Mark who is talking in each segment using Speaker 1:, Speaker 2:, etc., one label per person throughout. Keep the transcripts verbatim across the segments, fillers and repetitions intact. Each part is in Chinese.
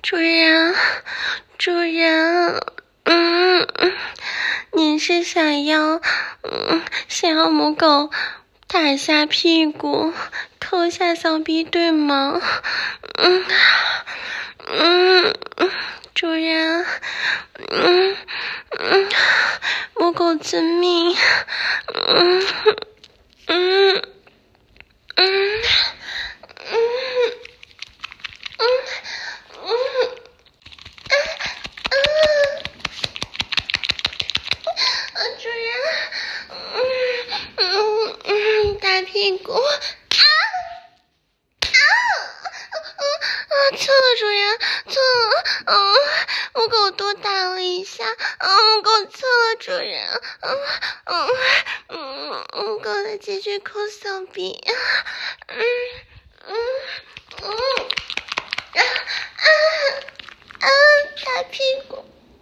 Speaker 1: 主人，主人，嗯，您是想要，嗯，想要母狗打一下屁股，抠一下小逼，对吗？嗯，嗯，主人，嗯嗯，母狗遵命，嗯嗯嗯嗯嗯嗯。主人，嗯嗯嗯，大屁股，啊啊啊！错了，主人，错了，嗯，母狗多打了一下，嗯，母狗错了，主人，嗯嗯嗯，母狗再继续抠小臂，嗯嗯嗯啊啊啊！大屁股。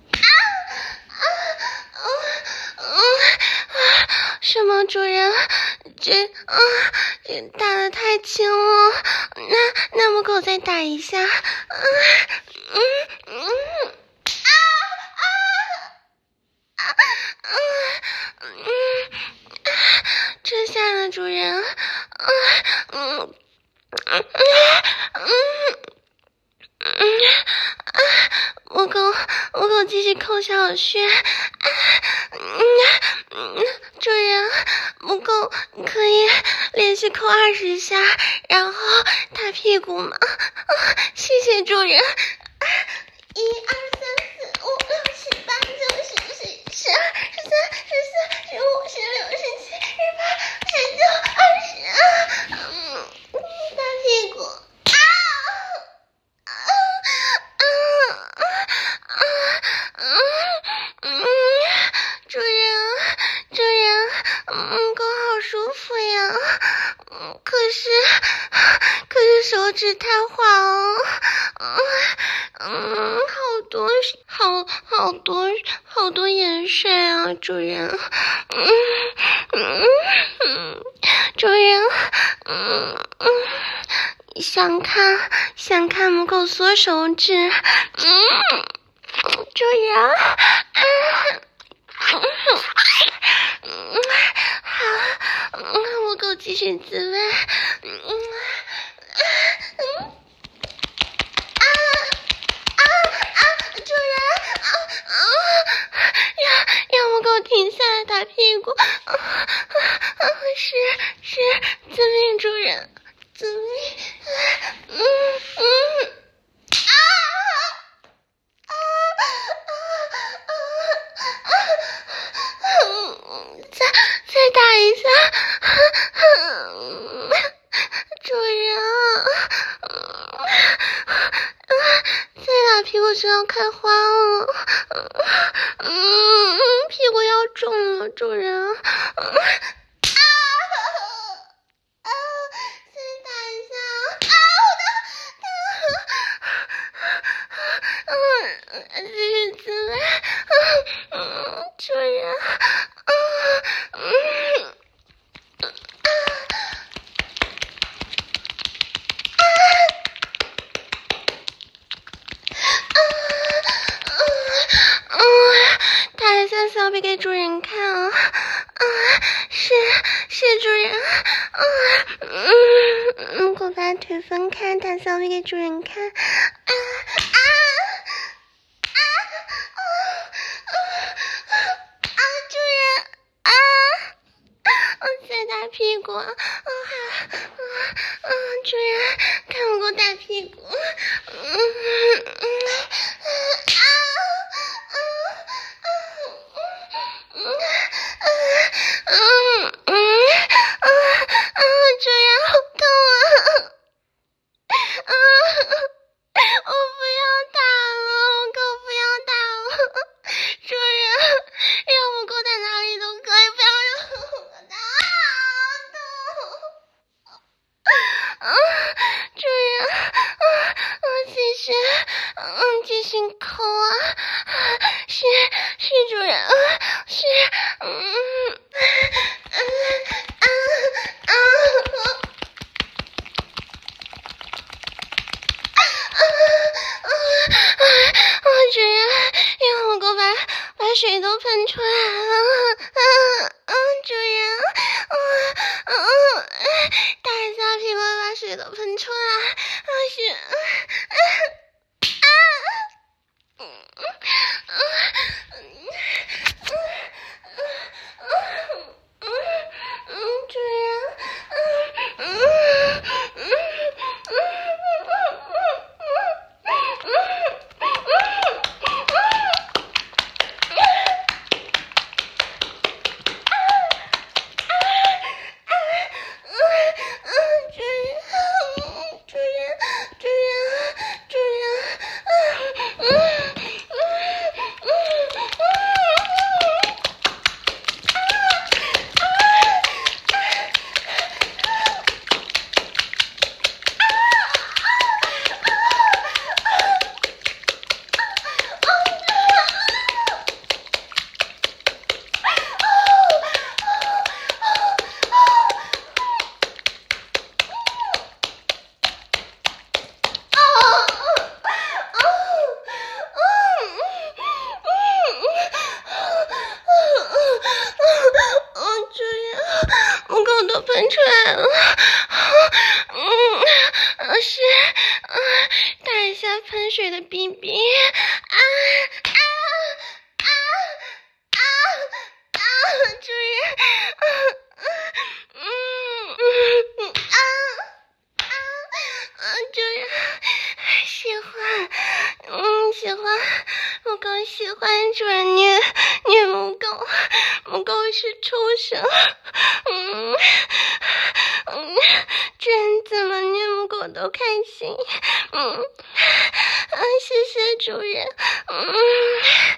Speaker 1: 什么主人？这啊，这打得太轻了。那那母狗再打一下。嗯嗯嗯啊啊啊嗯嗯，这下呢，主人。嗯嗯嗯嗯嗯啊，母狗母狗继续抠小穴。啊嗯嗯，主人，母狗可以连续抠二十下，然后打屁股吗？啊，谢谢主人。啊，一二三四五六七八九十十一十二十三十四十五十六十七十八十九二十啊，嗯，打屁股。啊啊啊啊啊嗯。主人，主人，嗯，狗好舒服呀，嗯，可是，可是手指太滑了，嗯嗯，好多，好好多，好多盐水啊，主人，嗯嗯嗯，主人，嗯嗯，想看想看母狗缩手指，嗯，主人，嗯。嗯，好，嗯，母狗继续自慰，嗯嗯啊啊啊！主人，啊啊！让让母狗停下来打屁股，啊啊！是是，遵命，主人，遵命，嗯嗯啊啊啊啊啊！嗯，再再打一下，嗯，主人，嗯，再打屁股就要开花了，嗯，屁股要肿了，主人，嗯，啊啊，再打一下，啊，我的，嗯，这是滋味，嗯，主人。嗯嗯啊啊啊啊！打一下小臂给主人看啊！啊，是是主人啊！嗯，母狗把腿分开，打小臂给主人看啊啊！啊啊啊啊！主人啊！我在打屁股，啊啊啊！主人，看我给我打屁股，嗯嗯啊啊啊嗯嗯嗯嗯啊啊！主人好痛啊！啊！我不要打了，我狗不要打了，主人，让我狗打哪里都可以，不要让我狗打啊！痛！啊，主人，啊，我继续，嗯，继续抠啊，是是主人，啊，是，嗯嗯啊啊啊！啊啊喷出来了，嗯嗯，主人，嗯嗯，大虾屁股把水都喷出来，啊是，啊啊，嗯嗯嗯嗯嗯嗯嗯，主人，嗯嗯嗯嗯嗯嗯喷出来了，嗯，是，嗯，大虾喷水的逼逼，啊啊啊啊啊！主人，嗯嗯嗯啊啊啊！主人喜欢，嗯，喜欢，母狗喜欢主人虐虐母狗，母狗是畜生，嗯。嗯，主人怎么虐母狗都开心，嗯，嗯，谢谢主人，嗯。